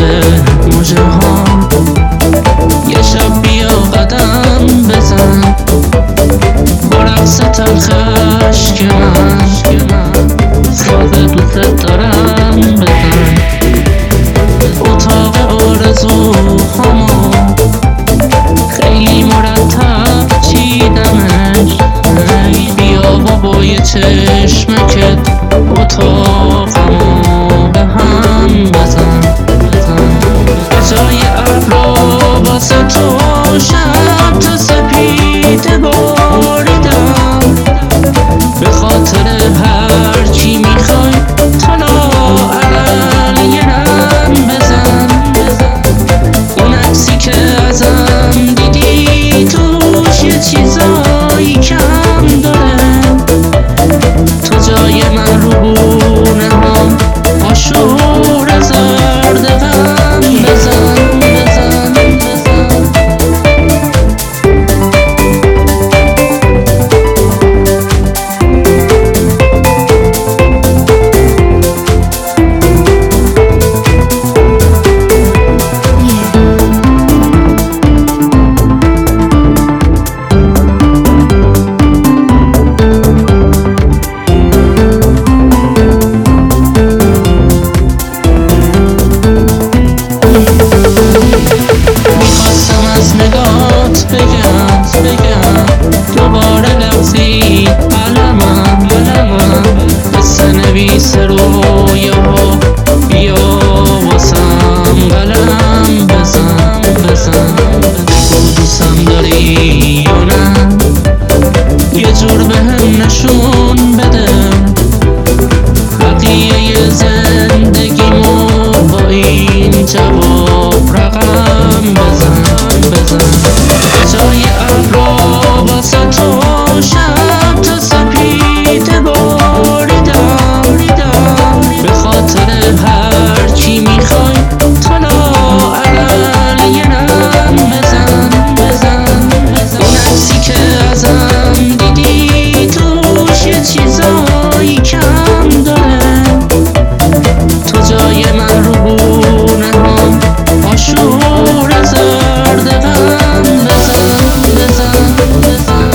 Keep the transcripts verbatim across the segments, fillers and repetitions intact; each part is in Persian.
موجه ها. یه شب بیا قدم بزن با رقص تلخش که من ساز دوست دارم بزن. اتاق آرزوهامو خیلی مرتب چیدمش. بیا بابای چشمکت اتاقمو به هم بزن. به جای ابرا واسه تو شب تا سپیده باریدم. به خاطر هر چی میخوای طلا علل یه رم بزن. اون عکسی که ازم دیدی توش یه چیزایی کم داره. تو جای من رو بونه هم آشور زرد غم بزن. دوباره لغزی قلمم قصه نویس رویاها. بیا واسم قلم بزن بزن. بگو دوستم داری یا نه، یه جور بهم نشون بده. بقیه زندگیمو با این جواب رقم بزن بزن. جای ابرا واسه تو شب تا سپیده باریدم. به خاطر هر چی میخوای طلا علل یه رم بزن بزن. اون عکسی که ازم دیدی توش یه چیزایی کم داره. تو جای من رو بونه هم آشور زرد غم بزن بزن بزن.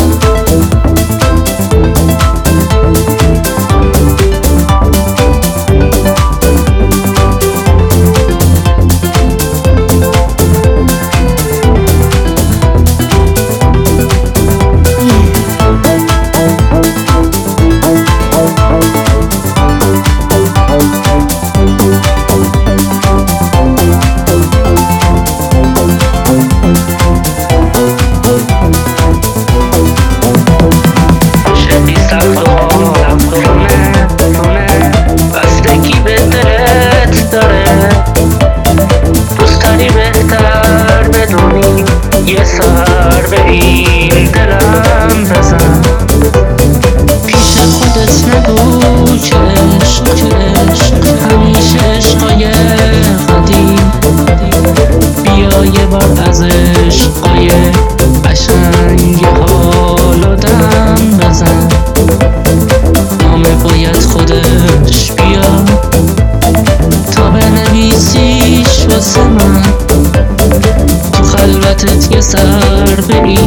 یه سر به این دلم بزن. پیش خودت نگو که عشق که عشق همیشه عشقای قدیم. بیا یه بار از عشقای قشنگ حال دم بزن. نامه باید خودش بیا تا بنویسیش واسه من. خلوتت یه سر به این